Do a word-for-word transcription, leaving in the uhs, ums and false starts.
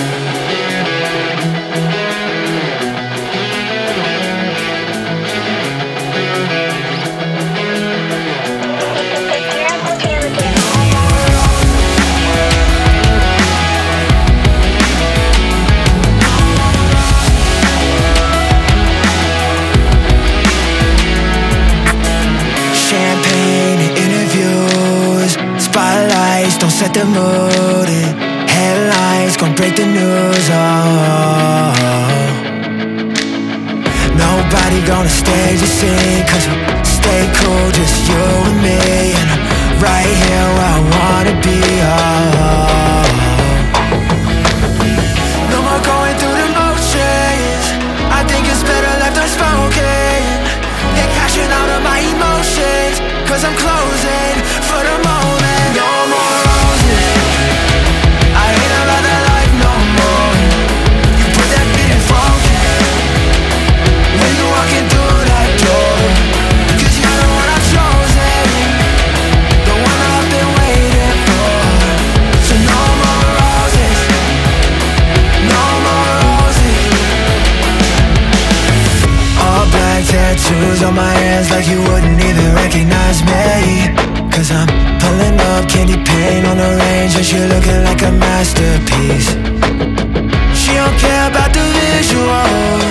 Don't set the mood and headlines gon' break the news, oh. Nobody gonna stage a scene, cause we stay cool, just you and me. And I'm right here where I wanna be, oh. No more going through the motions, I think it's better left unspoken. They're cashing out of my emotions, cause I'm closing for the moment. No more tattoos on my hands like you wouldn't even recognize me. Cause I'm pulling up candy paint on the range and she looking like a masterpiece. She don't care about the visual,